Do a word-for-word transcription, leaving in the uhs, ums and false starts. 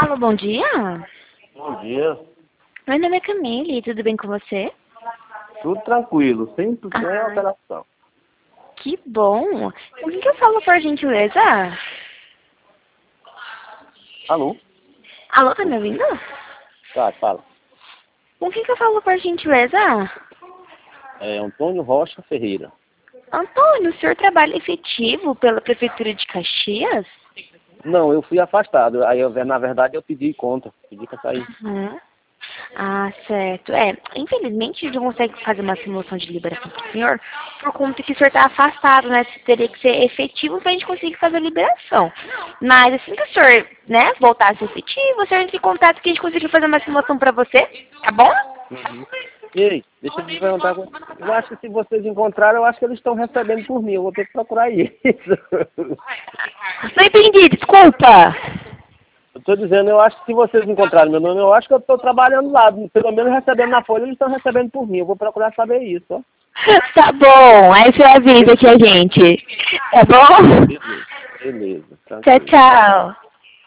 Alô, bom dia. Bom dia. Meu nome é Camille, tudo bem com você? Tudo tranquilo, sempre sem Ah, alteração. que bom. Com quem que eu falo, por gentileza? Alô? Alô, tá me ouvindo? Tá, fala. Com quem que eu falo, por gentileza? É Antônio Rocha Ferreira. Antônio, o senhor trabalha efetivo pela Prefeitura de Caxias? Não, eu fui afastado. Aí, eu, na verdade, eu pedi conta. Pedi pra sair. Uhum. Ah, certo. É, infelizmente a gente não consegue fazer uma simulação de liberação para o senhor por conta que o senhor está afastado, né? Teria que ser efetivo para a gente conseguir fazer a liberação. Mas assim que o senhor, né, voltar a ser efetivo, o senhor entra em contato que a gente conseguir fazer uma simulação para você, tá bom? Uhum. Ei, deixa eu te perguntar. Eu acho que se vocês encontraram, eu acho que eles estão recebendo por mim. Eu vou ter que procurar isso. Não entendi, desculpa. Eu tô dizendo, eu acho que se vocês encontrarem meu nome, eu acho que eu estou trabalhando lá. Pelo menos recebendo na folha, eles estão recebendo por mim. Eu vou procurar saber isso, ó. Tá bom, aí você avisa aqui a gente. Tá bom? Beleza, beleza, Tchau, tranquilo. tchau.